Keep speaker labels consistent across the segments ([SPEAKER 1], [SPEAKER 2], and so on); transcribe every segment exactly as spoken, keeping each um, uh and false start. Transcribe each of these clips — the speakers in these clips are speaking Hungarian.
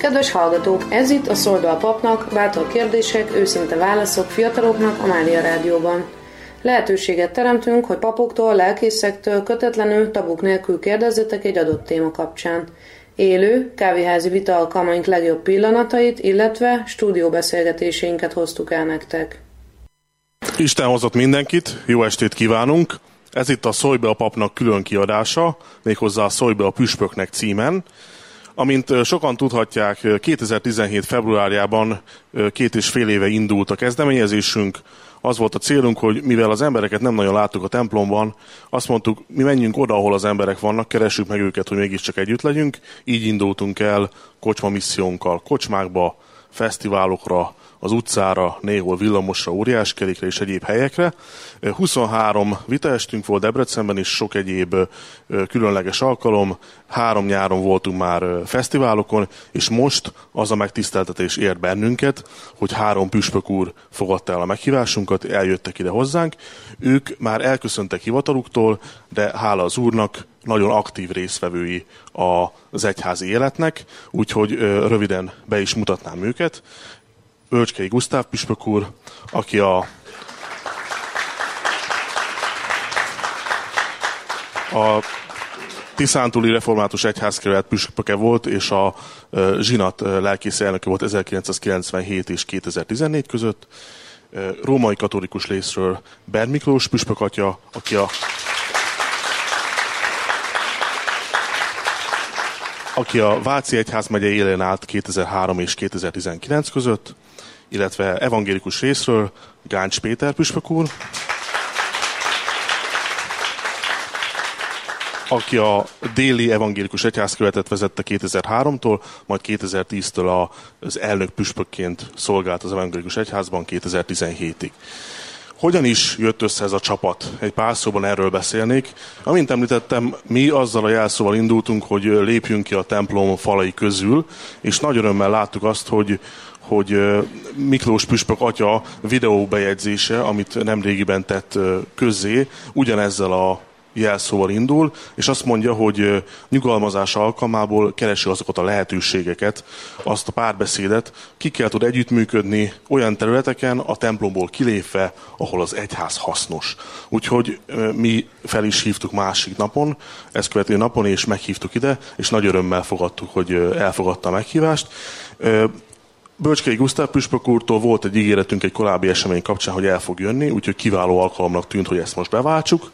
[SPEAKER 1] Kedves hallgatók, ez itt a Szólj be a papnak, bátor kérdések, őszinte válaszok fiataloknak a Mária Rádióban. Lehetőséget teremtünk, hogy papoktól, lelkészektől kötetlenül, tabuk nélkül kérdezzetek egy adott téma kapcsán. Élő, kávéházi vita alkalmaink legjobb pillanatait, illetve stúdióbeszélgetéseinket hoztuk el nektek.
[SPEAKER 2] Isten hozott mindenkit, jó estét kívánunk! Ez itt a Szólj be a papnak külön kiadása, méghozzá a Szólj be a püspöknek címen. Amint sokan tudhatják, kétezer-tizenhét februárjában két és fél éve indult a kezdeményezésünk. Az volt a célunk, hogy mivel az embereket nem nagyon láttuk a templomban, azt mondtuk, mi menjünk oda, ahol az emberek vannak, keressük meg őket, hogy mégiscsak együtt legyünk. Így indultunk el kocsma missziónkkal, kocsmákba, fesztiválokra, az utcára, néhol villamosra, óriáskerékre és egyéb helyekre. huszonhárom vitaestünk volt Debrecenben, és sok egyéb különleges alkalom. Három nyáron voltunk már fesztiválokon, és most az a megtiszteltetés ért bennünket, hogy három püspök úr fogadta el a meghívásunkat, eljöttek ide hozzánk. Ők már elköszöntek hivataluktól, de hála az Úrnak nagyon aktív résztvevői az egyházi életnek, úgyhogy röviden be is mutatnám őket. Bölcskei Gusztáv püspök úr, aki a, a Tiszántúli Református Egyházkerület püspöke volt, és a zsinat lelkész elnöke volt ezerkilencszázkilencvenhét és kétezer-tizennégy között. Római katolikus részről Bernd Miklós püspök atya, aki a aki a Váci Egyházmegye élén állt kétezer-három és kétezer-tizenkilenc között, illetve evangélikus részről Gáncs Péter püspök úr, aki a déli evangélikus egyházkerületet vezette kétezer-háromtól, majd kétezer-tíztől az elnök püspökként szolgált az evangélikus egyházban kétezer-tizenhétig. Hogyan is jött össze ez a csapat? Egy pár szóban erről beszélnék. Amint említettem, mi azzal a jelszóval indultunk, hogy lépjünk ki a templom falai közül, és nagy örömmel láttuk azt, hogy, hogy Miklós püspök atya videóbejegyzése, amit nemrégiben tett közzé, ugyanezzel a jelszóval indul, és azt mondja, hogy nyugalmazás alkalmából keresi azokat a lehetőségeket, azt a párbeszédet, kikkel tud együttműködni olyan területeken, a templomból kilépve, ahol az egyház hasznos. Úgyhogy mi fel is hívtuk másik napon, ezt követő napon, és meghívtuk ide, és nagy örömmel fogadtuk, hogy elfogadta a meghívást. Bölcskei Gusztáv püspök úrtól volt egy ígéretünk egy korábbi esemény kapcsán, hogy el fog jönni, úgyhogy kiváló alkalomnak tűnt, hogy ezt most beváltsuk.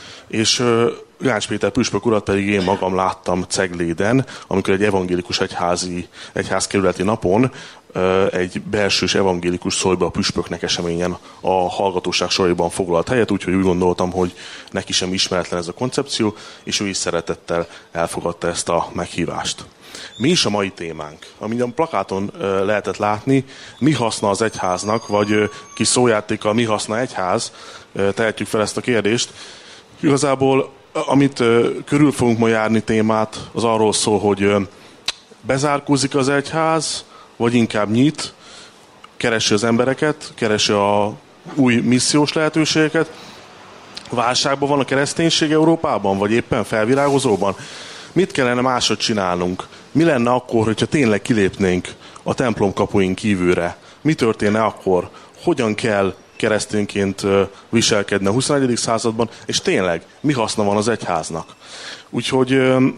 [SPEAKER 2] És Gáncs Péter püspök urat pedig én magam láttam Cegléden, amikor egy evangélikus egyházi, egyházkerületi napon egy belsős evangélikus Szólj be a püspöknek eseményen a hallgatóság soraiban foglalt helyet, úgyhogy úgy gondoltam, hogy neki sem ismeretlen ez a koncepció, és ő is szeretettel elfogadta ezt a meghívást. Mi is a mai témánk? Amint a plakáton lehetett látni, mi haszna az egyháznak, vagy kis szójátékkal mi haszna egyház, tehetjük fel ezt a kérdést. Igazából, amit uh, körül fogunk ma járni témát, az arról szól, hogy uh, bezárkózik az egyház, vagy inkább nyit, keresi az embereket, keresi a új missziós lehetőségeket. Válságban van a kereszténység Európában, vagy éppen felvirágozóban? Mit kellene máshogy csinálnunk? Mi lenne akkor, hogyha tényleg kilépnénk a templom kapuin kívülre? Mi történne akkor? Hogyan kell keresztényként viselkedne a huszonegyedik században, és tényleg mi haszna van az egyháznak. Úgyhogy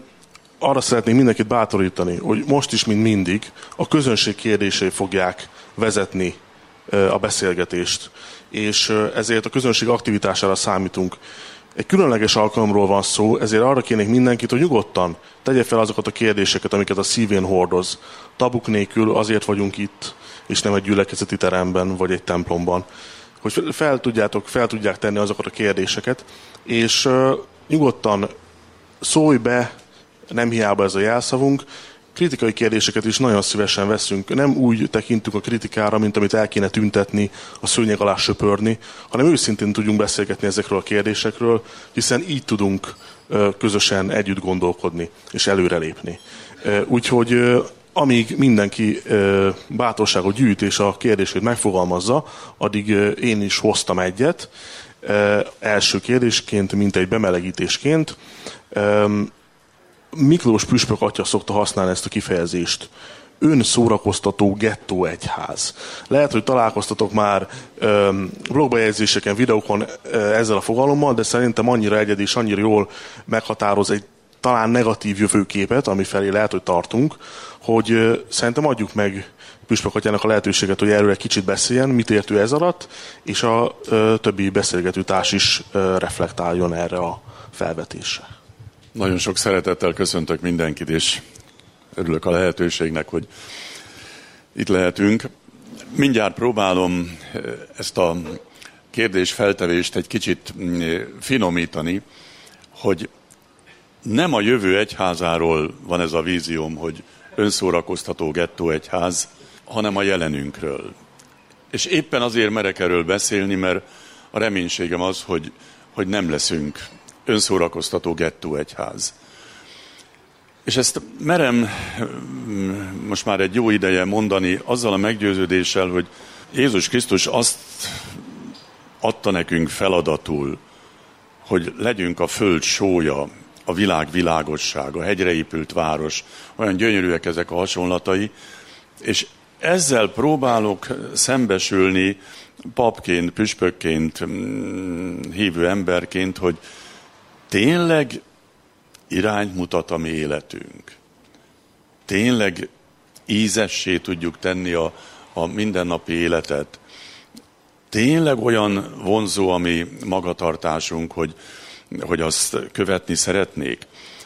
[SPEAKER 2] arra szeretnék mindenkit bátorítani, hogy most is, mint mindig, a közönség kérdései fogják vezetni a beszélgetést, és ezért a közönség aktivitására számítunk. Egy különleges alkalomról van szó, ezért arra kérnék mindenkit, hogy nyugodtan tegye fel azokat a kérdéseket, amiket a szívén hordoz. Tabuk nélkül azért vagyunk itt, és nem egy gyülekezeti teremben, vagy egy templomban, hogy fel, tudjátok, fel tudják tenni azokat a kérdéseket, és uh, nyugodtan szólj be, nem hiába ez a jelszavunk, kritikai kérdéseket is nagyon szívesen veszünk. Nem úgy tekintünk a kritikára, mint amit el kéne tüntetni, a szőnyeg alá söpörni, hanem őszintén tudjunk beszélgetni ezekről a kérdésekről, hiszen így tudunk uh, közösen együtt gondolkodni és előrelépni. Uh, úgyhogy uh, amíg mindenki ö, bátorságot gyűjt és a kérdését megfogalmazza, addig ö, én is hoztam egyet. Ö, első kérdésként, mint egy bemelegítésként. Ö, Miklós püspök atya szokta használni ezt a kifejezést. önszórakoztató gettó egyház. Lehet, hogy találkoztatok már öm, blogbejegyzéseken, videókon ö, ezzel a fogalommal, de szerintem annyira egyedi és annyira jól meghatároz egy talán negatív jövőképet, ami felé lehet, hogy tartunk, hogy ö, szerintem adjuk meg Püspök Atyának a lehetőséget, hogy erről egy kicsit beszéljen, mit ért ő ez alatt, és a ö, többi beszélgető társ is ö, reflektáljon erre a felvetésre.
[SPEAKER 3] Nagyon sok szeretettel köszöntök mindenkit, és örülök a lehetőségnek, hogy itt lehetünk. Mindjárt próbálom ezt a kérdésfeltevést egy kicsit finomítani, hogy nem a jövő egyházáról van ez a vízióm, hogy önszórakoztató gettó egyház, hanem a jelenünkről. És éppen azért merek erről beszélni, mert a reménységem az, hogy, hogy nem leszünk önszórakoztató gettó egyház. És ezt merem most már egy jó ideje mondani azzal a meggyőződéssel, hogy Jézus Krisztus azt adta nekünk feladatul, hogy legyünk a föld sója, a világ világossága, a hegyre épült város, olyan gyönyörűek ezek a hasonlatai, és ezzel próbálok szembesülni papként, püspökként, hívő emberként, hogy tényleg irányt mutat a mi életünk. Tényleg ízessé tudjuk tenni a, a mindennapi életet. Tényleg olyan vonzó a mi magatartásunk, hogy, hogy azt követni szeretnék.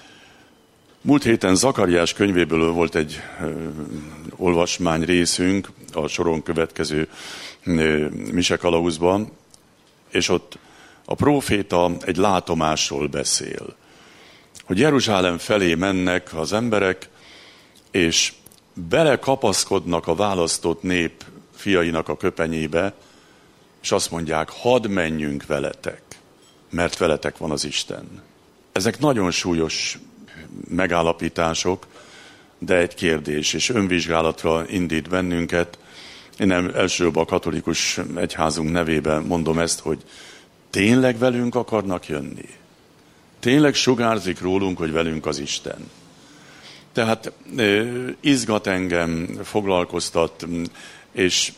[SPEAKER 3] Múlt héten Zakariás könyvéből volt egy ö, olvasmány részünk a soron következő ö, mise kalauzban, és ott a próféta egy látomásról beszél, hogy Jeruzsálem felé mennek az emberek, és belekapaszkodnak a választott nép fiainak a köpenyébe, és azt mondják, hadd menjünk veletek, mert veletek van az Isten. Ezek nagyon súlyos megállapítások, de egy kérdés, és önvizsgálatra indít bennünket. Én nem elsőbb a katolikus egyházunk nevében mondom ezt, hogy tényleg velünk akarnak jönni? Tényleg sugárzik rólunk, hogy velünk az Isten? Tehát izgat engem, foglalkoztat, és,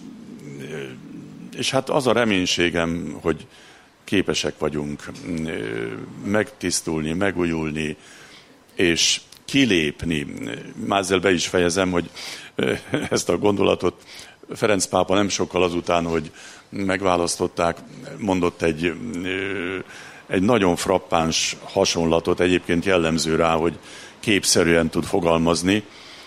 [SPEAKER 3] és hát az a reménységem, hogy képesek vagyunk megtisztulni, megújulni, és kilépni. Már ezzel be is fejezem, hogy ezt a gondolatot Ferenc pápa nem sokkal azután, hogy megválasztották, mondott egy, egy nagyon frappáns hasonlatot, egyébként jellemző rá, hogy képszerűen tud fogalmazni.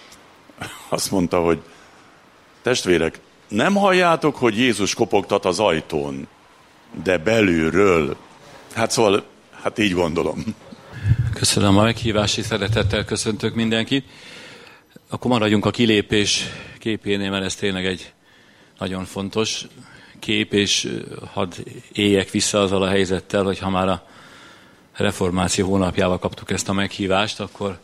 [SPEAKER 3] Azt mondta, hogy testvérek, nem halljátok, hogy Jézus kopogtat az ajtón, de belülről. Hát szóval, hát így gondolom.
[SPEAKER 4] Köszönöm a meghívást, és szeretettel köszöntök mindenkit. Akkor maradjunk a kilépés képénél, mert ez tényleg egy nagyon fontos kép, és hadd éljek vissza azzal a helyzettel, hogy ha már a reformáció hónapjával kaptuk ezt a meghívást, akkor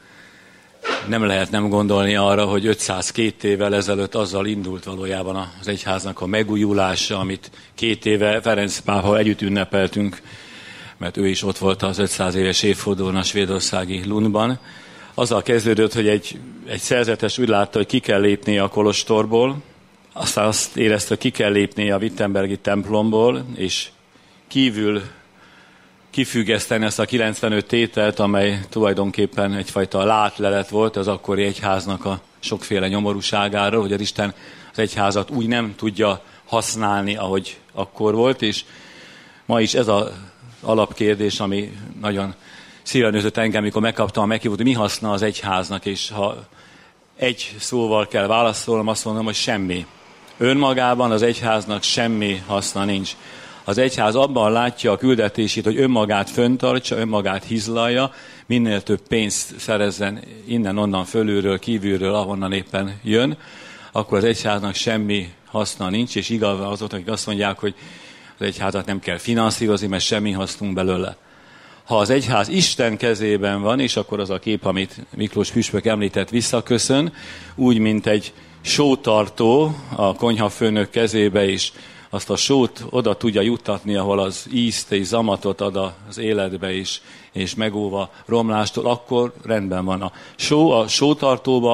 [SPEAKER 4] nem lehet nem gondolni arra, hogy ötszázkettő évvel ezelőtt azzal indult valójában az egyháznak a megújulása, amit két éve Ferenc pápa együtt ünnepeltünk, mert ő is ott volt az ötszáz éves évfordulón a svédországi Lundban. Azzal kezdődött, hogy egy, egy szerzetes úgy látta, hogy ki kell lépni a kolostorból, aztán azt érezte, hogy ki kell lépni a wittenbergi templomból, és kívül kifüggeszteni ezt a kilencvenöt tételt, amely tulajdonképpen egyfajta látlelet volt az akkori egyháznak a sokféle nyomorúságáról, hogy az Isten az egyházat úgy nem tudja használni, ahogy akkor volt, és ma is ez az alapkérdés, ami nagyon szíven ütött engem, amikor megkaptam a meghívót, hogy mi haszna az egyháznak, és ha egy szóval kell válaszolnom, azt mondom, hogy semmi. Önmagában az egyháznak semmi haszna nincs. Az egyház abban látja a küldetését, hogy önmagát föntartsa, önmagát hizlalja, minél több pénzt szerezzen innen-onnan fölülről, kívülről, ahonnan éppen jön, akkor az egyháznak semmi haszna nincs, és igaz azok, akik azt mondják, hogy az egyházat nem kell finanszírozni, mert semmi hasznunk belőle. Ha az egyház Isten kezében van, és akkor az a kép, amit Miklós püspök említett, visszaköszön, úgy, mint egy sótartó a konyhafőnök kezébe is, azt a sót oda tudja juttatni, ahol az ízt és zamatot ad az életbe is, és megóva romlástól, akkor rendben van. A só a sótartóba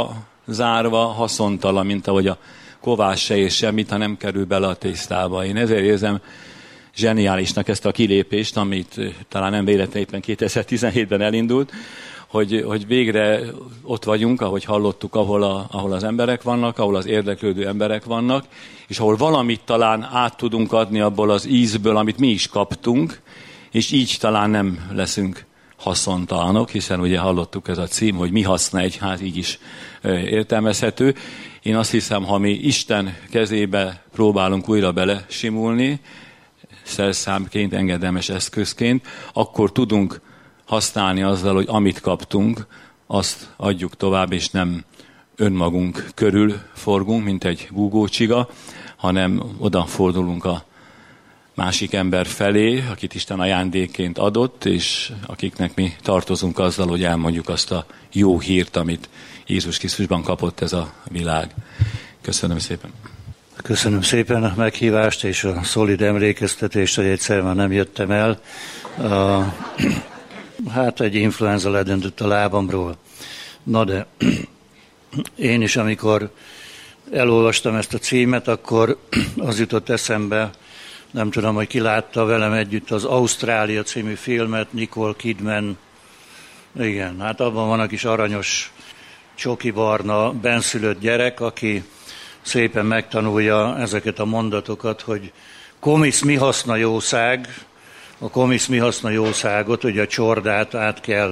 [SPEAKER 4] zárva, haszontalan, mint ahogy a kovás se és semmit, ha nem kerül bele a tésztába. Én ezért érzem zseniálisnak ezt a kilépést, amit talán nem véletlenül kétezer-tizenhétben elindult, hogy, hogy végre ott vagyunk, ahogy hallottuk, ahol, a, ahol az emberek vannak, ahol az érdeklődő emberek vannak, és ahol valamit talán át tudunk adni abból az ízből, amit mi is kaptunk, és így talán nem leszünk haszontalanok, hiszen ugye hallottuk ez a cím, hogy mi haszna egyház, így is értelmezhető. Én azt hiszem, ha mi Isten kezébe próbálunk újra belesimulni, szerszámként, engedelmes eszközként, akkor tudunk használni azzal, hogy amit kaptunk, azt adjuk tovább, és nem önmagunk körül forgunk, mint egy búgócsiga, hanem odafordulunk a másik ember felé, akit Isten ajándékként adott, és akiknek mi tartozunk azzal, hogy elmondjuk azt a jó hírt, amit Jézus Krisztusban kapott ez a világ. Köszönöm szépen.
[SPEAKER 5] Köszönöm szépen a meghívást és a szolid emlékeztetést, hogy egyszer már nem jöttem el. Uh, hát egy influenza ledöntött a lábamról. Na de én is, amikor elolvastam ezt a címet, akkor az jutott eszembe, nem tudom, hogy ki látta velem együtt az Ausztrália című filmet, Nicole Kidman. Igen, hát abban van a kis aranyos, csokibarna, benszülött gyerek, aki szépen megtanulja ezeket a mondatokat, hogy komisz mi haszna jószág, a komisz mi haszna jószágot, hogy a csordát át kell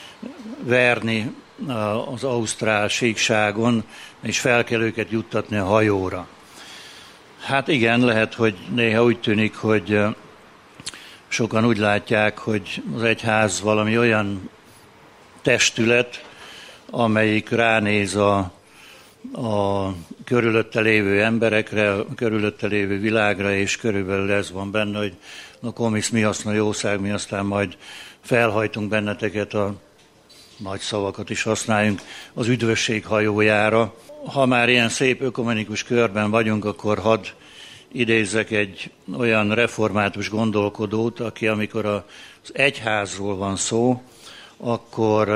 [SPEAKER 5] verni az ausztrál síkságon, és fel kell őket juttatni a hajóra. Hát igen, lehet, hogy néha úgy tűnik, hogy sokan úgy látják, hogy az egyház valami olyan testület, amelyik ránéz a, a körülötte lévő emberekre, a körülötte lévő világra, és körülbelül ez van benne, hogy a komisz mi haszna jószág, mi aztán majd felhajtunk benneteket, a nagy szavakat is használjunk, az üdvösség hajójára. Ha már ilyen szép ökumenikus körben vagyunk, akkor hadd idézzek egy olyan református gondolkodót, aki amikor az egyházról van szó, akkor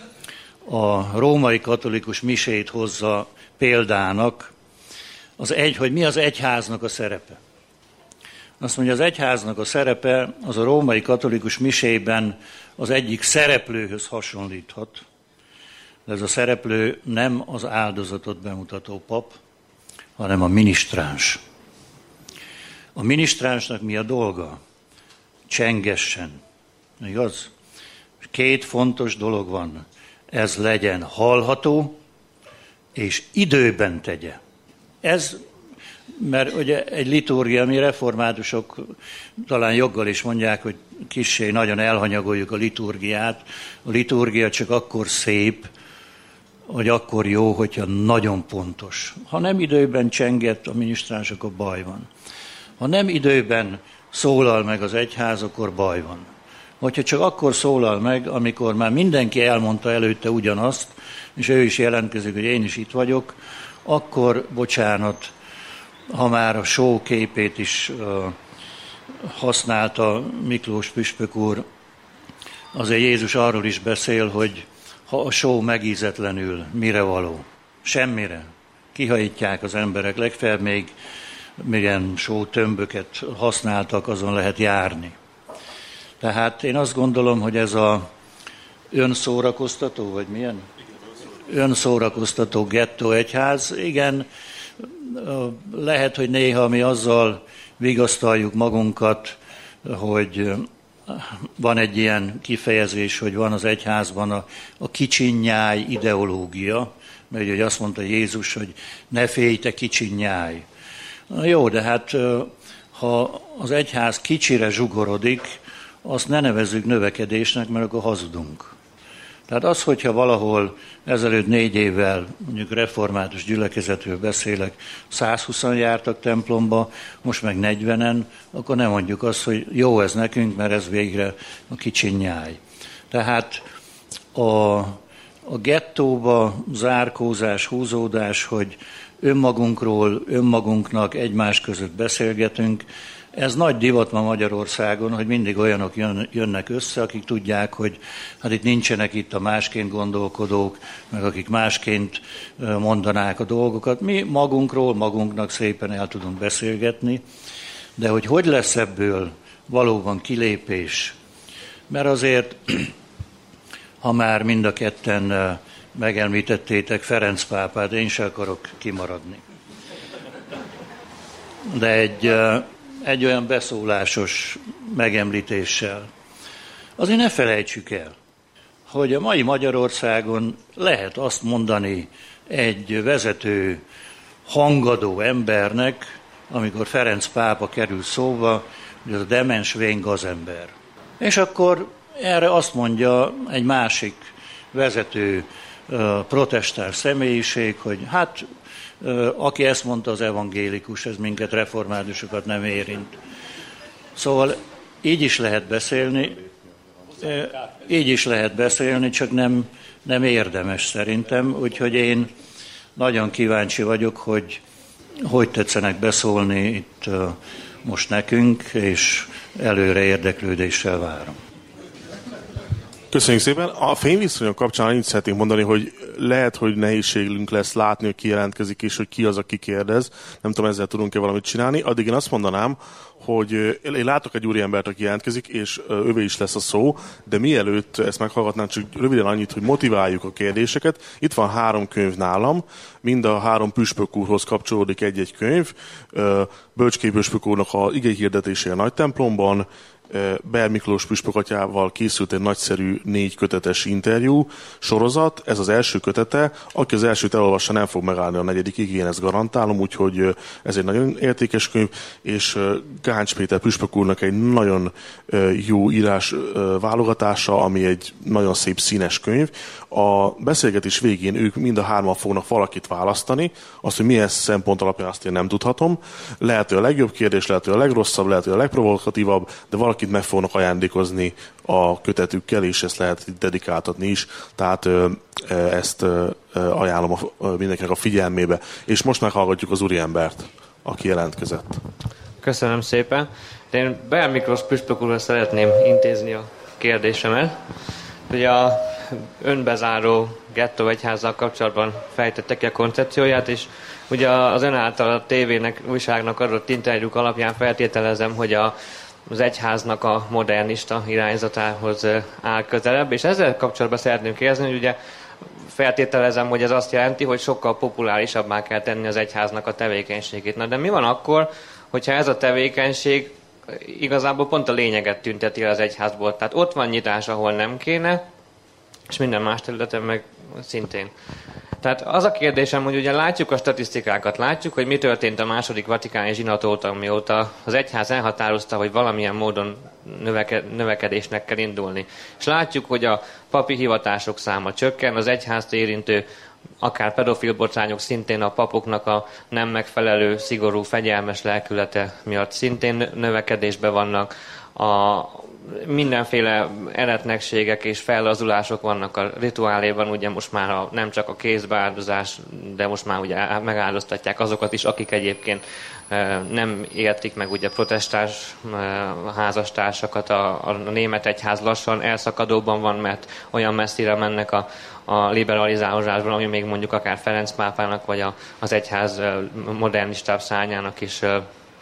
[SPEAKER 5] a római katolikus misét hozza példának, az egy, hogy mi az egyháznak a szerepe. Azt mondja, az egyháznak a szerepe az a római katolikus misében az egyik szereplőhöz hasonlíthat. De ez a szereplő nem az áldozatot bemutató pap, hanem a minisztráns. A minisztránsnak mi a dolga? Csengessen. Igaz? Két fontos dolog van. Ez legyen hallható, és időben tegye. Ez, mert ugye egy liturgia, mi reformátusok talán joggal is mondják, hogy kissé nagyon elhanyagoljuk a liturgiát. A liturgia csak akkor szép, hogy akkor jó, hogyha nagyon pontos. Ha nem időben csengett a minisztráns, akkor baj van. Ha nem időben szólal meg az egyház, akkor baj van. Hogyha csak akkor szólal meg, amikor már mindenki elmondta előtte ugyanazt, és ő is jelentkezik, hogy én is itt vagyok, akkor, bocsánat, ha már a só képét is uh, használta Miklós püspök úr, azért Jézus arról is beszél, hogy ha a só megízetlenül, mire való? Semmire. Kihajítják az emberek, legfeljebb még milyen só tömböket használtak, azon lehet járni. Tehát én azt gondolom, hogy ez a önszórakoztató, vagy milyen? Önszórakoztató gettó egyház, igen, lehet, hogy néha mi azzal vigasztaljuk magunkat, hogy van egy ilyen kifejezés, hogy van az egyházban a, a kicsinnyáj ideológia, mert ugye azt mondta Jézus, hogy ne félj, te kicsinnyáj. Na jó, de hát ha az egyház kicsire zsugorodik, azt ne nevezzük növekedésnek, mert akkor hazudunk. Tehát az, hogyha valahol ezelőtt négy évvel, mondjuk református gyülekezetről beszélek, százhúszan jártak templomba, most meg negyvenen, akkor nem mondjuk azt, hogy jó ez nekünk, mert ez végre a kicsinnyáj. Tehát a, a gettóba zárkózás, húzódás, hogy önmagunkról, önmagunknak egymás között beszélgetünk, Ez nagy divat ma Magyarországon, hogy mindig olyanok jön, jönnek össze, akik tudják, hogy hát itt nincsenek itt a másként gondolkodók, meg akik másként mondanák a dolgokat. Mi magunkról, magunknak szépen el tudunk beszélgetni, de hogy hogy lesz ebből valóban kilépés, mert azért, ha már mind a ketten megemlítettétek Ferenc pápát, én sem akarok kimaradni. De egy, egy olyan beszólásos megemlítéssel. Azért ne felejtsük el, hogy a mai Magyarországon lehet azt mondani egy vezető, hangadó embernek, amikor Ferenc pápa kerül szóba, hogy az a demens vén gazember. És akkor erre azt mondja egy másik vezető protestáns személyiség, hogy hát aki ezt mondta, az evangélikus, ez minket reformátusokat nem érint. Szóval így is lehet beszélni, így is lehet beszélni, csak nem, nem érdemes szerintem, úgyhogy én nagyon kíváncsi vagyok, hogy hogy tetszenek beszólni itt most nekünk, és előre érdeklődéssel várom.
[SPEAKER 2] Köszönjük szépen. A fényviszonyok kapcsán annyit szeretnénk mondani, hogy lehet, hogy nehézségünk lesz látni, hogy ki jelentkezik, és hogy ki az, aki kérdez. Nem tudom, ezzel tudunk-e valamit csinálni. Addig én azt mondanám, hogy én látok egy úriembert, aki jelentkezik, és övé is lesz a szó, de mielőtt ezt meghallgatnánk, csak röviden annyit, hogy motiváljuk a kérdéseket. Itt van három könyv nálam, mind a három püspök úrhoz kapcsolódik egy-egy könyv. Bölcskei püspök úrnak a igei hirdetése a nagy templomban, Beer Miklós püspök atyával készült egy nagyszerű négy kötetes interjú sorozat. Ez az első kötete. Aki az elsőt elolvassa, nem fog megállni a negyedikig, én ezt garantálom, úgyhogy ez egy nagyon értékes könyv, és Gáncs Péter püspök úrnak egy nagyon jó írás válogatása, ami egy nagyon szép színes könyv. A beszélgetés végén ők mind a hárman fognak valakit választani, azt, hogy milyen szempont alapján, azt én nem tudhatom. Lehet, hogy a legjobb kérdés, lehet, hogy a legrosszabb, lehet, hogy a legprovokatívabb, de valakit meg fognak ajándékozni a kötetükkel, és ezt lehet dedikáltatni is. Tehát ezt ajánlom mindenkinek a figyelmébe. És most meghallgatjuk az úriembert, aki jelentkezett.
[SPEAKER 6] Köszönöm szépen. De én Beer Miklós püspök úrhoz szeretném intézni a kérdésemet. Ugye a önbezáró gettó egyházzal kapcsolatban fejtette ki a koncepcióját, és ugye az ön által a tévének, újságnak adott interjúk alapján feltételezem, hogy a, az egyháznak a modernista irányzatához áll közelebb, és ezzel kapcsolatban szeretném kérdezni, hogy ugye feltételezem, hogy ez azt jelenti, hogy sokkal populárisabbá kell tenni az egyháznak a tevékenységét. Na de mi van akkor, hogyha ez a tevékenység igazából pont a lényeget tünteti el az egyházból? Tehát ott van nyitás, ahol nem kéne, és minden más területen meg szintén. Tehát az a kérdésem, hogy ugye látjuk a statisztikákat, látjuk, hogy mi történt a második vatikáni zsinat óta, mióta az egyház elhatározta, hogy valamilyen módon növeke, növekedésnek kell indulni. És látjuk, hogy a papi hivatások száma csökken, az egyházt érintő akár pedofil botrányok szintén a papoknak a nem megfelelő, szigorú, fegyelmes lelkülete miatt szintén növekedésben vannak. A mindenféle eretnekségek és fellazulások vannak a rituáléban, ugye most már a, nem csak a kézbeáldozás, de most már ugye megáldoztatják azokat is, akik egyébként e, nem értik meg ugye protestáns e, házastársakat. A, a német egyház lassan elszakadóban van, mert olyan messzire mennek a, a liberalizálásban, ami még mondjuk akár Ferenc pápának, vagy a, az egyház modernistább szárnyának is e,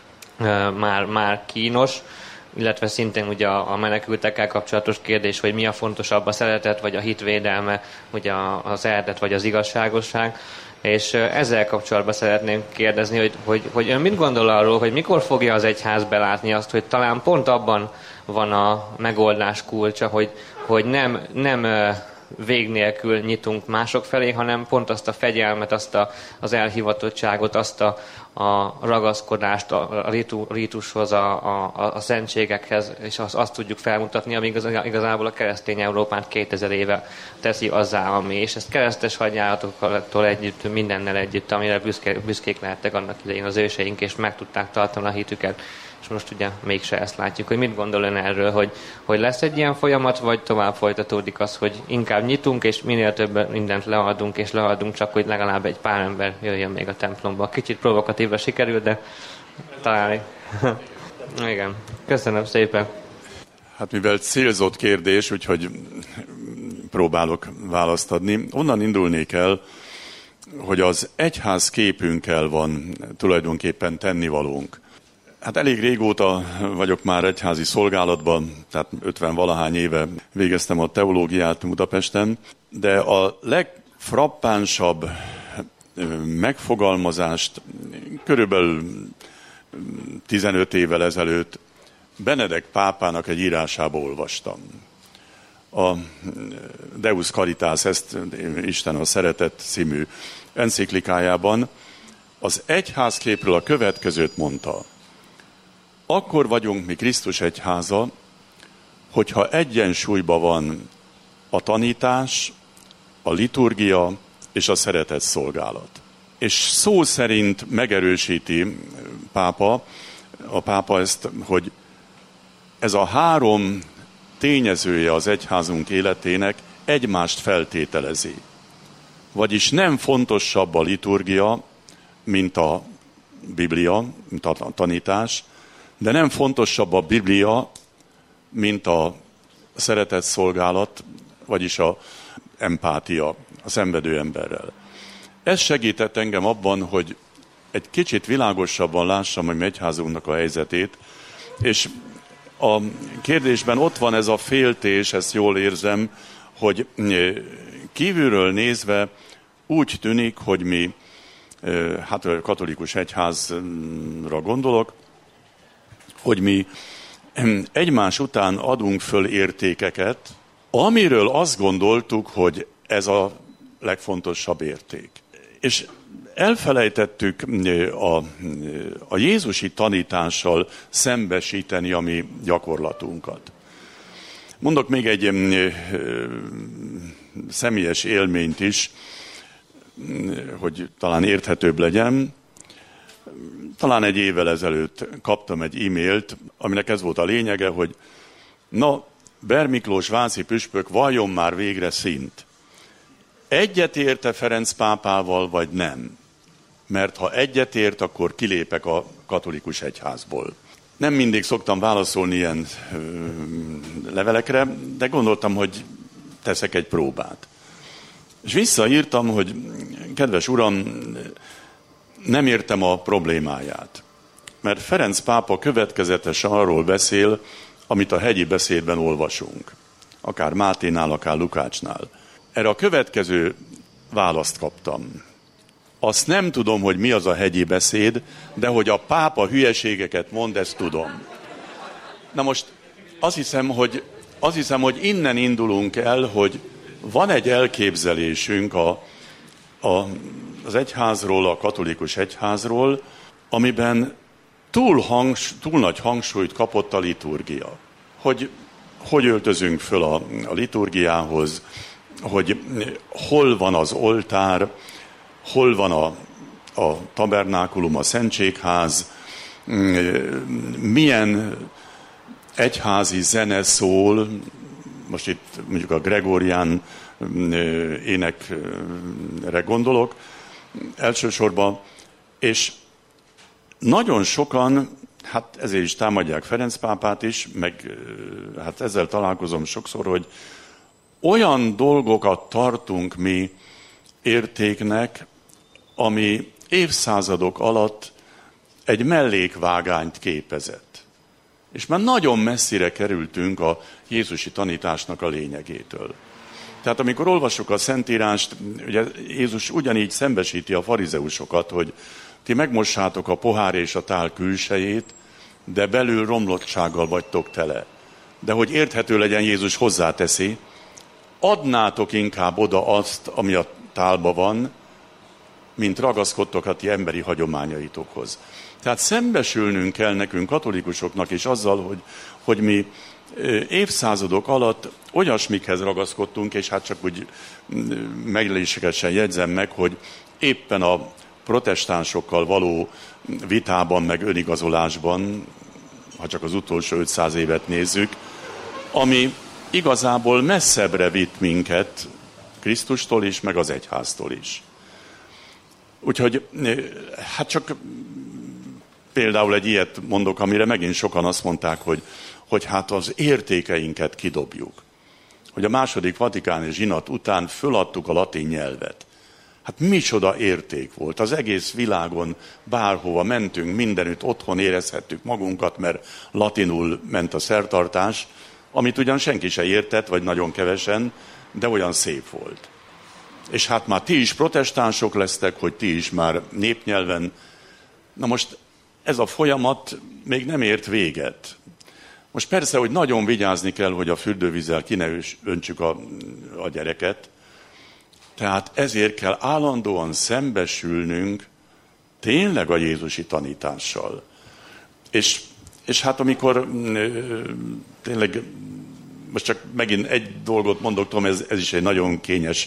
[SPEAKER 6] e, már, már kínos. Illetve szintén ugye a menekültekkel kapcsolatos kérdés, hogy mi a fontosabb, a szeretet vagy a hitvédelme, ugye az eredet vagy az igazságosság. És ezzel kapcsolatban szeretném kérdezni, hogy, hogy, hogy ön mit gondol arról, hogy mikor fogja az egyház belátni azt, hogy talán pont abban van a megoldás kulcsa, hogy, hogy nem, nem vég nélkül nyitunk mások felé, hanem pont azt a fegyelmet, azt a, az elhivatottságot, azt a, a ragaszkodást a ritu, ritushoz, a, a, a szentségekhez, és azt, azt tudjuk felmutatni, ami igaz, igazából a keresztény Európát kétezer éve teszi azzá, ami, és ezt keresztes hadjáratoktól együtt, mindennel együtt, amire büszké, büszkék lehettek annak idején az őseink, és meg tudták tartani a hitüket. És most ugye mégse ezt látjuk, hogy mit gondol ön erről, hogy, hogy lesz egy ilyen folyamat, vagy tovább folytatódik az, hogy inkább nyitunk, és minél több mindent leadunk, és leadunk, csak hogy legalább egy pár ember jöjjön még a templomba. Kicsit provokatívra sikerül, de talán... Igen, köszönöm szépen.
[SPEAKER 3] Hát mivel célzott kérdés, úgyhogy próbálok választ adni. Onnan indulnék el, hogy az egyház képünkkel van tulajdonképpen tennivalónk. Hát elég régóta vagyok már egyházi szolgálatban, tehát ötven-valahány éve végeztem a teológiát Budapesten, de a legfrappánsabb megfogalmazást körülbelül tizenöt évvel ezelőtt Benedek pápának egy írásába olvastam. A Deus Caritas, ezt Isten a szeretet című enciklikájában az egyházképről a következőt mondta. Akkor vagyunk mi Krisztus egyháza, hogyha egyensúlyban van a tanítás, a liturgia és a szeretet szolgálat. És szó szerint megerősíti pápa, a pápa ezt, hogy ez a három tényezője az egyházunk életének egymást feltételezi. Vagyis nem fontosabb a liturgia, mint a Biblia, mint a tanítás, de nem fontosabb a Biblia, mint a szeretett szolgálat, vagyis a empátia, a szenvedő emberrel. Ez segített engem abban, hogy egy kicsit világosabban lássam a mi egyházunknak a helyzetét, és a kérdésben ott van ez a féltés, ezt jól érzem, hogy kívülről nézve úgy tűnik, hogy mi, hát a katolikus egyházra gondolok, hogy mi egymás után adunk föl értékeket, amiről azt gondoltuk, hogy ez a legfontosabb érték. És elfelejtettük a, a jézusi tanítással szembesíteni a mi gyakorlatunkat. Mondok még egy személyes élményt is, hogy talán érthetőbb legyen. Talán egy évvel ezelőtt kaptam egy e-mailt, aminek ez volt a lényege, hogy na, Ber Miklós váci püspök, valljon már végre szint. Egyetért-e Ferenc pápával, vagy nem? Mert ha egyetért, akkor kilépek a katolikus egyházból. Nem mindig szoktam válaszolni ilyen ö, levelekre, de gondoltam, hogy teszek egy próbát. És visszaírtam, hogy kedves uram, nem értem a problémáját. Mert Ferenc pápa következetesen arról beszél, amit a hegyi beszédben olvasunk. Akár Máténál, akár Lukácsnál. Erre a következő választ kaptam. Azt nem tudom, hogy mi az a hegyi beszéd, de hogy a pápa hülyeségeket mond, ezt tudom. Na most azt hiszem, hogy, azt hiszem, hogy innen indulunk el, hogy van egy elképzelésünk a, a, az egyházról, a katolikus egyházról, amiben túl, hangs, túl nagy hangsúlyt kapott a liturgia. Hogy hogy öltözünk föl a, a liturgiához, hogy hol van az oltár, hol van a, a tabernákulum, a szentségház, milyen egyházi zene szól, most itt mondjuk a Gregorián énekre gondolok elsősorban, és nagyon sokan, hát ezért is támadják Ferenc pápát is, meg hát ezzel találkozom sokszor, hogy olyan dolgokat tartunk mi értéknek, ami évszázadok alatt egy mellékvágányt képezett. És már nagyon messzire kerültünk a jézusi tanításnak a lényegétől. Tehát amikor olvassuk a Szentírást, ugye Jézus ugyanígy szembesíti a farizeusokat, hogy ti megmossátok a pohár és a tál külsejét, de belül romlottsággal vagytok tele. De hogy érthető legyen, Jézus hozzáteszi, adnátok inkább oda azt, ami a tálba van, mint ragaszkodtok a ti emberi hagyományaitokhoz. Tehát szembesülnünk kell nekünk katolikusoknak is azzal, hogy, hogy mi évszázadok alatt olyasmikhez ragaszkodtunk, és hát csak úgy megléslegesen jegyzem meg, hogy éppen a protestánsokkal való vitában, meg önigazolásban, ha csak az utolsó ötszáz évet nézzük, ami igazából messzebbre vitt minket Krisztustól is, meg az egyháztól is. Úgyhogy hát csak Például egy ilyet mondok, amire megint sokan azt mondták, hogy, hogy hát az értékeinket kidobjuk. Hogy a második vatikáni zsinat után föladtuk a latin nyelvet. Hát micsoda érték volt. Az egész világon bárhova mentünk, mindenütt otthon érezhettük magunkat, mert latinul ment a szertartás, amit ugyan senki se értett, vagy nagyon kevesen, de olyan szép volt. És hát már ti is protestánsok lesztek, hogy ti is már népnyelven. Na most ez a folyamat még nem ért véget. Most persze, hogy nagyon vigyázni kell, hogy a fürdővízzel ki ne öntsük a, a gyereket, tehát ezért kell állandóan szembesülnünk tényleg a jézusi tanítással. És, és hát amikor tényleg, most csak megint egy dolgot mondok, tudom, ez, ez is egy nagyon kényes,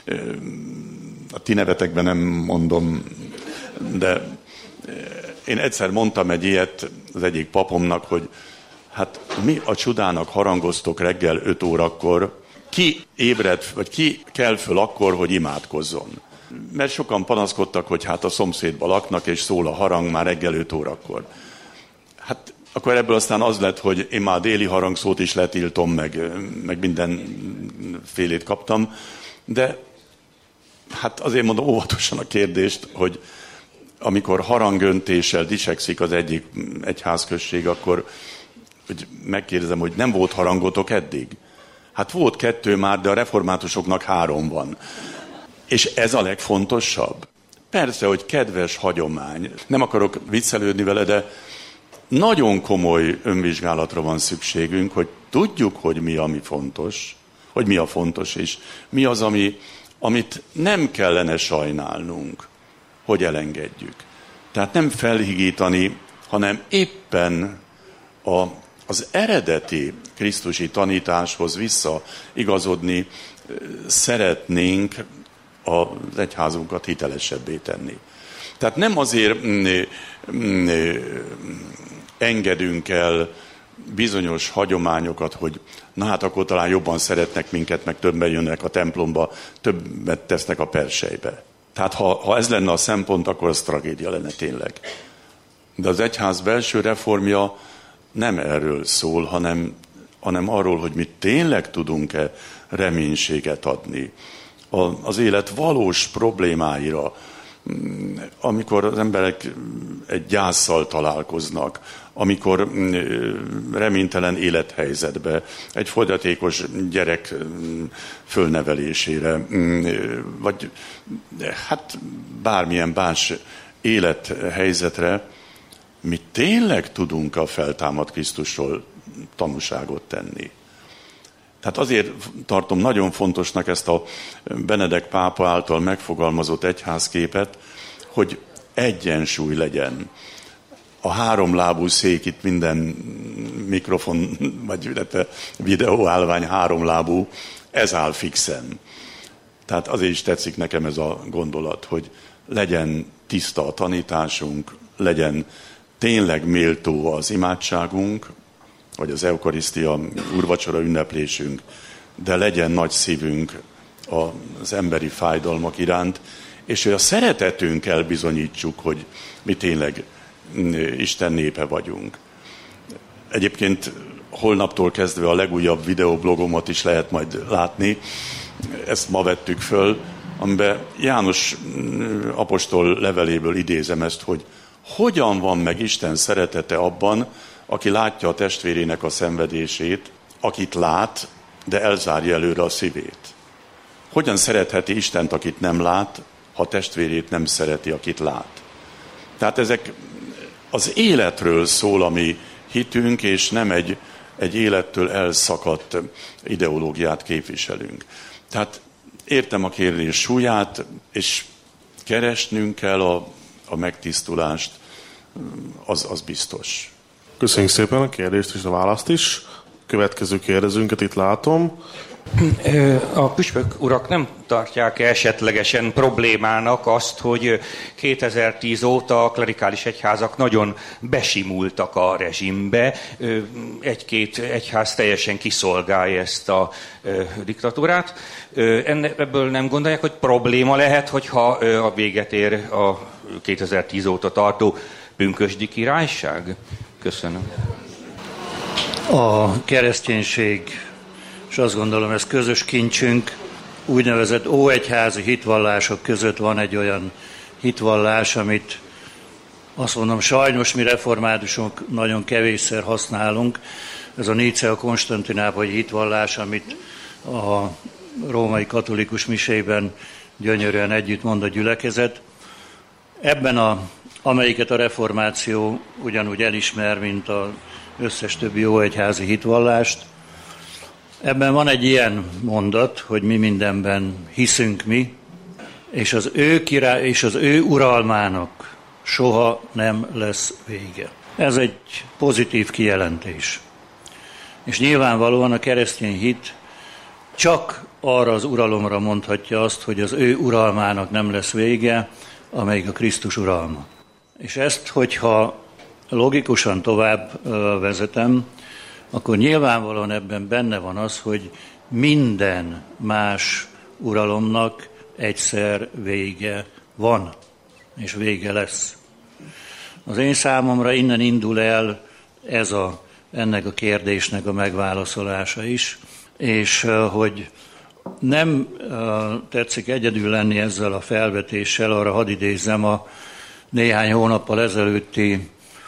[SPEAKER 3] a ti nevetekben nem mondom, de én egyszer mondtam egy ilyet az egyik papomnak, hogy hát mi a csodának harangoztok reggel öt órakor, ki ébred, vagy ki kell föl akkor, hogy imádkozzon. Mert sokan panaszkodtak, hogy hát a szomszédban laknak, és szól a harang már reggel öt órakor. Hát akkor ebből aztán az lett, hogy én már déli harangszót is letiltom, meg, meg mindenfélét kaptam, de hát azért mondom óvatosan a kérdést, hogy amikor harangöntéssel dicsekszik az egyik egyházközség, akkor hogy megkérdezem, hogy nem volt harangotok eddig? Hát volt kettő már, de a reformátusoknak három van. És ez a legfontosabb. Persze, hogy kedves hagyomány. Nem akarok viccelődni vele, de nagyon komoly önvizsgálatra van szükségünk, hogy tudjuk, hogy mi, ami fontos, hogy mi a fontos, és mi az, ami, amit nem kellene sajnálnunk, hogy elengedjük. Tehát nem felhigítani, hanem éppen a, az eredeti krisztusi tanításhoz visszaigazodni szeretnénk az egyházunkat hitelesebbé tenni. Tehát nem azért mm, mm, engedünk el bizonyos hagyományokat, hogy na hát akkor talán jobban szeretnek minket, meg többen jönnek a templomba, többet tesznek a persejbe. Tehát ha, ha ez lenne a szempont, akkor az tragédia lenne tényleg. De az egyház belső reformja nem erről szól, hanem, hanem arról, hogy mi tényleg tudunk-e reménységet adni az élet valós problémáira, amikor az emberek egy gyászsal találkoznak, amikor reménytelen élethelyzetbe, egy fogyatékos gyerek fölnevelésére, vagy hát bármilyen más élethelyzetre, mi tényleg tudunk a feltámadt Krisztusról tanúságot tenni. Tehát azért tartom nagyon fontosnak ezt a Benedek pápa által megfogalmazott egyházképet, hogy egyensúly legyen. A háromlábú szék, itt minden mikrofon, vagy videóállvány háromlábú, ez áll fixen. Tehát azért is tetszik nekem ez a gondolat, hogy legyen tiszta a tanításunk, legyen tényleg méltó az imádságunk, vagy az eukarisztia, úrvacsora ünneplésünk, de legyen nagy szívünk az emberi fájdalmak iránt, és hogy a szeretetünkkel bizonyítsuk, hogy mi tényleg Isten népe vagyunk. Egyébként holnaptól kezdve a legújabb videoblogomat is lehet majd látni, ezt ma vettük föl, amiben János apostol leveléből idézem ezt, hogy hogyan van meg Isten szeretete abban, aki látja a testvérének a szenvedését, akit lát, de elzárja előre a szívét. Hogyan szeretheti Istent, akit nem lát, ha testvérét nem szereti, akit lát? Tehát ezek az életről szól a mi hitünk, és nem egy, egy élettől elszakadt ideológiát képviselünk. Tehát értem a kérdés súlyát, és keresnünk kell a, a megtisztulást, az, az biztos.
[SPEAKER 2] Köszönjük szépen a kérdést és a választ is. Következő kérdezőnket itt látom.
[SPEAKER 7] A püspök urak nem tartják esetlegesen problémának azt, hogy kétezer-tíz óta a klerikális egyházak nagyon besimultak a rezsimbe, egy-két egyház teljesen kiszolgálja ezt a diktatúrát. Ebből nem gondolják, hogy probléma lehet, hogyha a véget ér a kétezer-tíz óta tartó pünkösdi királyság? Köszönöm.
[SPEAKER 5] A kereszténység, és azt gondolom, ez közös kincsünk, úgynevezett óegyházi hitvallások között van egy olyan hitvallás, amit azt mondom, sajnos mi reformátusok nagyon kevésszer használunk. Ez a Nicea-konstantinápolyi hitvallás, amit a római katolikus misében gyönyörűen együtt mond a gyülekezet. Ebben, a, amelyiket a reformáció ugyanúgy elismer, mint az összes többi óegyházi hitvallást, ebben van egy ilyen mondat, hogy mi mindenben hiszünk mi, és az ő király, és az ő uralmának soha nem lesz vége. Ez egy pozitív kijelentés. És nyilvánvalóan a keresztény hit csak arra az uralomra mondhatja azt, hogy az ő uralmának nem lesz vége, amelyik a Krisztus uralma. És ezt, hogyha logikusan tovább vezetem, akkor nyilvánvalóan ebben benne van az, hogy minden más uralomnak egyszer vége van, és vége lesz. Az én számomra innen indul el ez a, ennek a kérdésnek a megválaszolása is, és hogy nem tetszik egyedül lenni ezzel a felvetéssel, arra hadd idézzem a néhány hónappal ezelőtti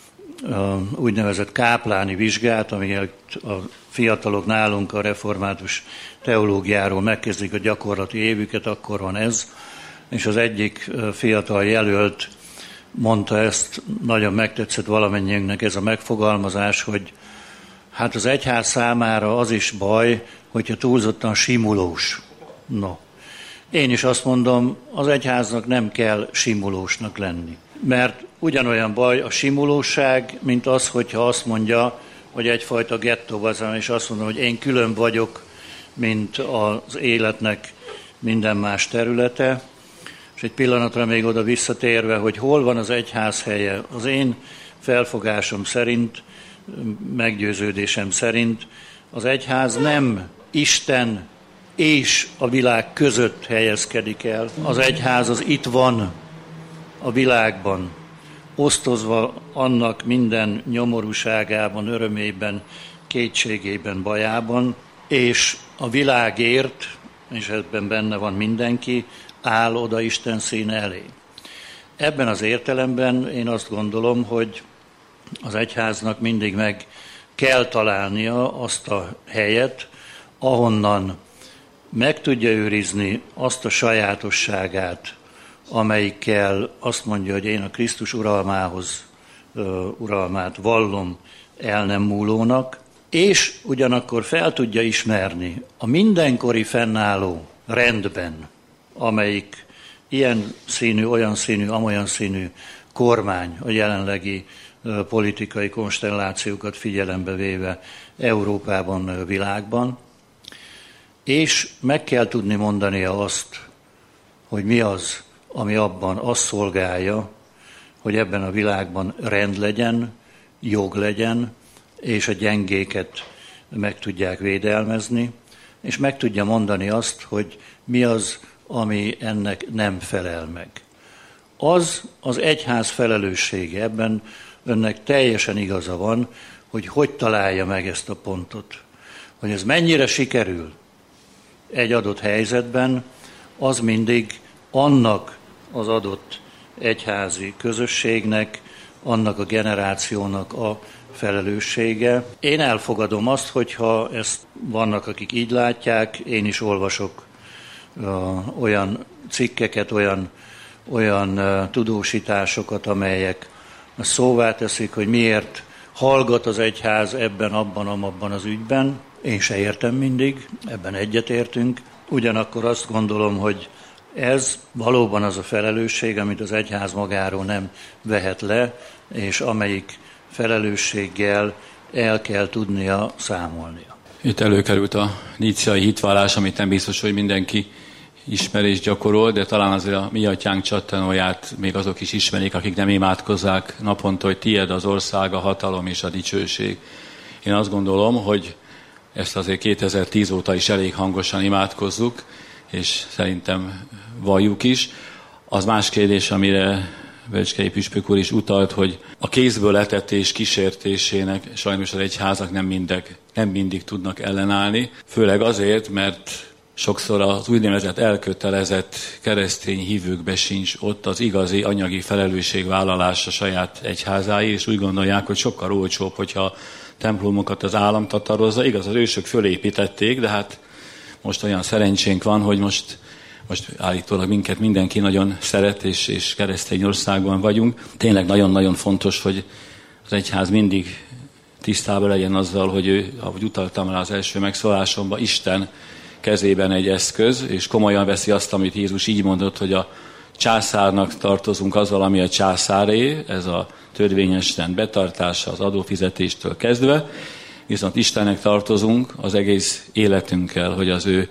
[SPEAKER 5] úgynevezett kápláni vizsgát, amelyet a fiatalok nálunk a református teológiáról megkezdik a gyakorlati évüket, akkor van ez, és az egyik fiatal jelölt mondta ezt, nagyon megtetszett valamennyiünknek ez a megfogalmazás, hogy hát az egyház számára az is baj, hogyha túlzottan simulós. No, én is azt mondom, az egyháznak nem kell simulósnak lenni. Mert ugyanolyan baj a simulóság, mint az, hogyha azt mondja, hogy egyfajta gettóban, és azt mondom, hogy én külön vagyok, mint az életnek minden más területe. És egy pillanatra még oda visszatérve, hogy hol van az egyház helye. Az én felfogásom szerint, meggyőződésem szerint az egyház nem Isten és a világ között helyezkedik el. Az egyház az itt van a világban, osztozva annak minden nyomorúságában, örömében, kétségében, bajában, és a világért, és ebben benne van mindenki, áll oda Isten színe elé. Ebben az értelemben én azt gondolom, hogy az egyháznak mindig meg kell találnia azt a helyet, ahonnan meg tudja őrizni azt a sajátosságát, amelyikkel azt mondja, hogy én a Krisztus uralmához, uralmát vallom el nem múlónak, és ugyanakkor fel tudja ismerni a mindenkori fennálló rendben, amelyik ilyen színű, olyan színű, amolyan színű kormány a jelenlegi politikai konstellációkat figyelembe véve Európában, világban, és meg kell tudni mondania azt, hogy mi az, ami abban azt szolgálja, hogy ebben a világban rend legyen, jog legyen, és a gyengéket meg tudják védelmezni, és meg tudja mondani azt, hogy mi az, ami ennek nem felel meg. Az az egyház felelőssége, ebben önnek teljesen igaza van, hogy hogy találja meg ezt a pontot. Hogy ez mennyire sikerül egy adott helyzetben, az mindig annak az adott egyházi közösségnek, annak a generációnak a felelőssége. Én elfogadom azt, hogyha ezt vannak, akik így látják, én is olvasok uh, olyan cikkeket, olyan, olyan uh, tudósításokat, amelyek szóvá teszik, hogy miért hallgat az egyház ebben, abban, amabban az ügyben. Én se értem mindig, ebben egyetértünk. Ugyanakkor azt gondolom, hogy ez valóban az a felelősség, amit az egyház magáról nem vehet le, és amelyik felelősséggel el kell tudnia számolnia.
[SPEAKER 4] Itt előkerült a níciai hitvallás, amit nem biztos, hogy mindenki ismer és gyakorol, de talán azért a mi atyánk csattanóját még azok is ismerik, akik nem imádkozzák naponta, hogy tiéd az ország, a hatalom és a dicsőség. Én azt gondolom, hogy ezt azért kétezer-tíz óta is elég hangosan imádkozzuk, és szerintem valljuk is. Az más kérdés, amire Vecskei püspök úr is utalt, hogy a kézből etetés kísértésének sajnos az egyházak nem mindig, nem mindig tudnak ellenállni, főleg azért, mert sokszor az úgynevezett elkötelezett keresztény hívőkbe sincs ott az igazi anyagi felelősségvállalás a saját egyházáé, és úgy gondolják, hogy sokkal olcsóbb, hogyha a templomokat az állam tatarozza. Igaz, az ősök fölépítették, de hát most olyan szerencsénk van, hogy most, most állítólag minket mindenki nagyon szeret, és, és keresztény országban vagyunk. Tényleg nagyon-nagyon fontos, hogy az egyház mindig tisztában legyen azzal, hogy ő, ahogy utaltam rá az első megszólásomban, Isten kezében egy eszköz, és komolyan veszi azt, amit Jézus így mondott, hogy a császárnak tartozunk azzal, ami a császáré, ez a törvényes rend betartása az adófizetéstől kezdve, viszont Istennek tartozunk az egész életünkkel, hogy az ő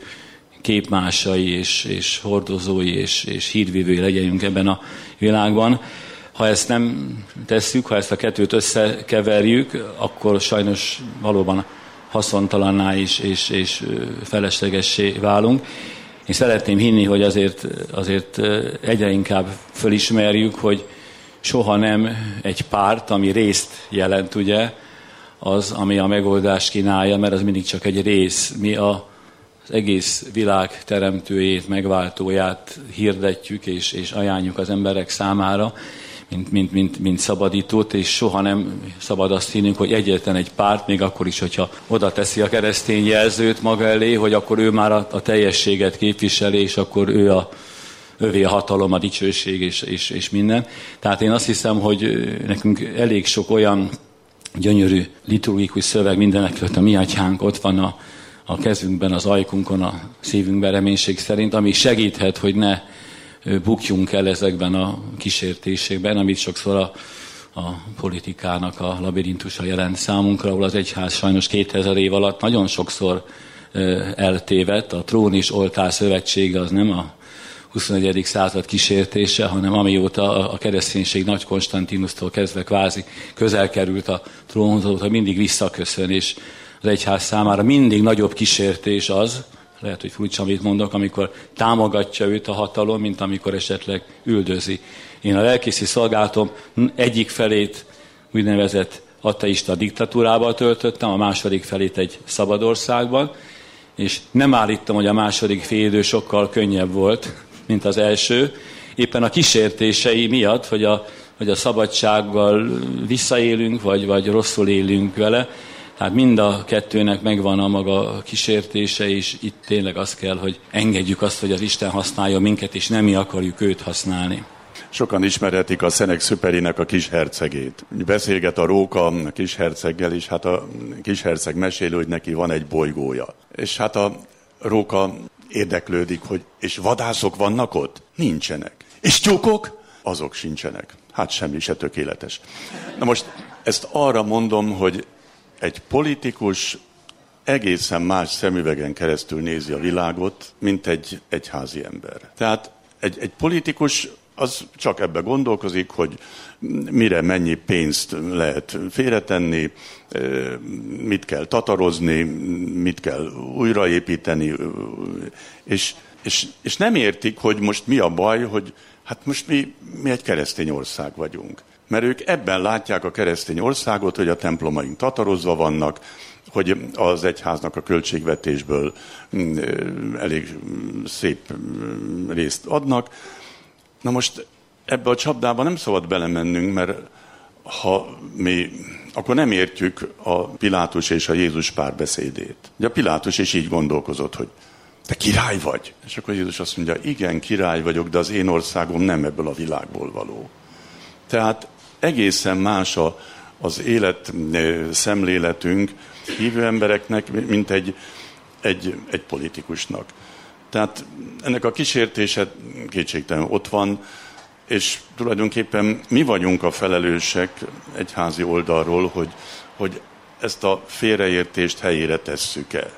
[SPEAKER 4] képmásai és, és hordozói és, és hírvívői legyünk ebben a világban. Ha ezt nem tesszük, ha ezt a kettőt összekeverjük, akkor sajnos valóban haszontalanná is és, és feleslegessé válunk. Én szeretném hinni, hogy azért, azért egyre inkább fölismerjük, hogy soha nem egy párt, ami részt jelent, ugye, az, ami a megoldást kínálja, mert az mindig csak egy rész. Mi a, az egész világ teremtőjét, megváltóját hirdetjük és, és ajánljuk az emberek számára, mint, mint, mint, mint szabadítót, és soha nem szabad azt hinnünk, hogy egyetlen egy párt, még akkor is, hogyha oda teszi a keresztény jelzőt maga elé, hogy akkor ő már a, a teljességet képviseli, és akkor ő a, övé a hatalom, a dicsőség és, és, és minden. Tehát én azt hiszem, hogy nekünk elég sok olyan gyönyörű liturgikus szöveg, mindenekelőtt a mi atyánk ott van a, a kezünkben, az ajkunkon, a szívünkben reménység szerint, ami segíthet, hogy ne bukjunk el ezekben a kísértésekben, amit sokszor a, a politikának a labirintusa jelent számunkra, ahol az egyház sajnos kétezer év alatt nagyon sokszor eltévedt. A trón és oltár szövetsége az nem a huszonegyedik század kísértése, hanem amióta a kereszténység Nagy Konstantinusztól kezdve kvázi közel került a trónhoz, óta mindig visszaköszön, és az egyház számára mindig nagyobb kísértés az, lehet, hogy furcsa, amit mondok, amikor támogatja őt a hatalom, mint amikor esetleg üldözi. Én a lelkészi szolgálatom egyik felét úgynevezett ateista diktatúrában töltöttem, a második felét egy szabad országban, és nem állítom, hogy a második félidő sokkal könnyebb volt, mint az első, éppen a kísértései miatt, hogy a, hogy a szabadsággal visszaélünk, vagy, vagy rosszul élünk vele. Tehát mind a kettőnek megvan a maga kísértése, és itt tényleg az kell, hogy engedjük azt, hogy az Isten használja minket, és nem mi akarjuk őt használni.
[SPEAKER 3] Sokan ismerhetik a Szenex-Szüperinek a kishercegét. Beszélget a róka a kisherceggel, és hát a kisherceg meséli, hogy neki van egy bolygója. És hát a róka érdeklődik, hogy és vadászok vannak ott? Nincsenek. És tyúkok? Azok sincsenek. Hát semmi se tökéletes. Na most ezt arra mondom, hogy egy politikus egészen más szemüvegen keresztül nézi a világot, mint egy egyházi ember. Tehát egy, egy politikus az csak ebbe gondolkozik, hogy mire mennyi pénzt lehet félretenni, mit kell tatarozni, mit kell újraépíteni, és, és, és nem értik, hogy most mi a baj, hogy hát most mi, mi egy keresztény ország vagyunk. Mert ők ebben látják a keresztény országot, hogy a templomaink tatarozva vannak, hogy az egyháznak a költségvetésből elég szép részt adnak. Na most ebbe a csapdába nem szabad belemennünk, mert ha mi, akkor nem értjük a Pilátus és a Jézus párbeszédét. Ugye a Pilátus is így gondolkozott, hogy te király vagy. És akkor Jézus azt mondja, igen, király vagyok, de az én országom nem ebből a világból való. Tehát egészen más a, az élet szemléletünk hívő embereknek, mint egy, egy, egy politikusnak. Tehát ennek a kísértése kétségtelenül ott van, és tulajdonképpen mi vagyunk a felelősek egyházi oldalról, hogy, hogy ezt a félreértést helyére tesszük el.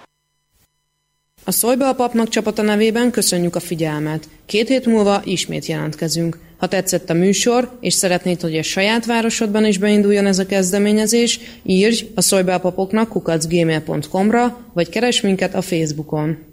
[SPEAKER 1] A Szólj be a papnak csapata nevében köszönjük a figyelmet. Két hét múlva ismét jelentkezünk. Ha tetszett a műsor, és szeretnéd, hogy a saját városodban is beinduljon ez a kezdeményezés, írj a szólj be a papoknak kukac gmail pont com-ra, vagy keresd minket a Facebookon.